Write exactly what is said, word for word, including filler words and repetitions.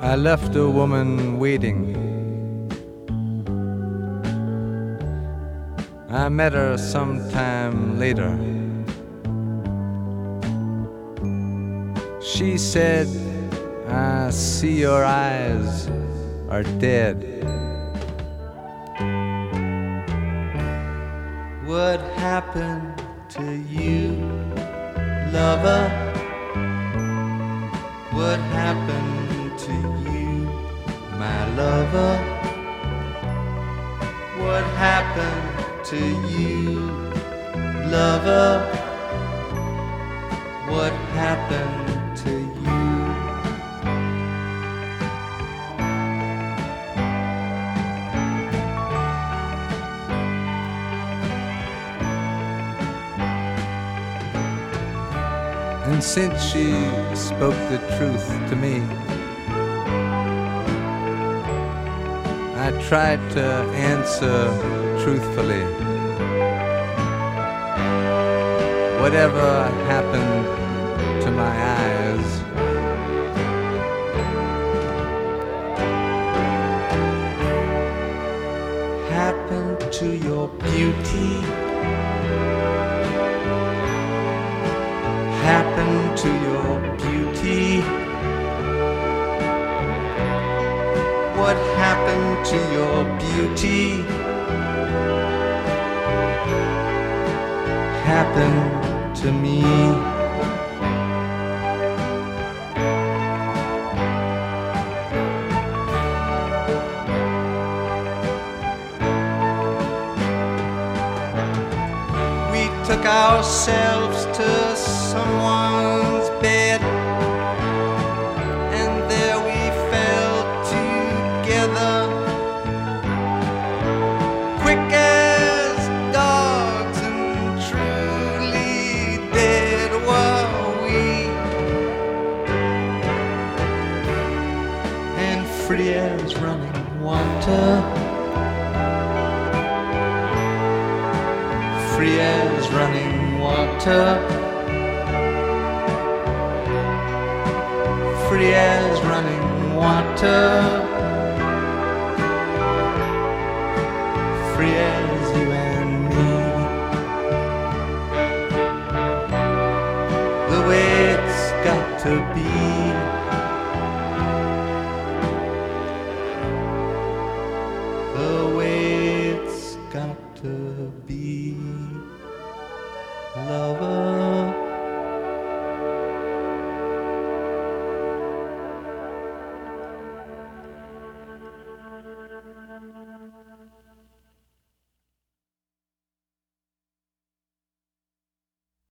I left a woman waiting. I met her sometime later. She said, I see your eyes are dead. What happened to you, lover? What happened to you, my lover? What happened to you, lover? What happened to you? And since she spoke the truth to me, I tried to answer truthfully. Whatever happened to my eyes, happened to your beauty, happened to your beauty. What happened to your beauty? Happened to me. We took ourselves to someone's bed, and there we fell together, quick as dogs, and truly dead were we, and free as running water, free as running water, free as running water, free as you and me. The way it's got to be.